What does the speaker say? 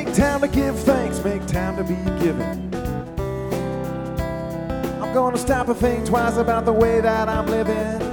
Make time to give thanks, make time to be given. I'm gonna stop and think twice about the way that I'm living.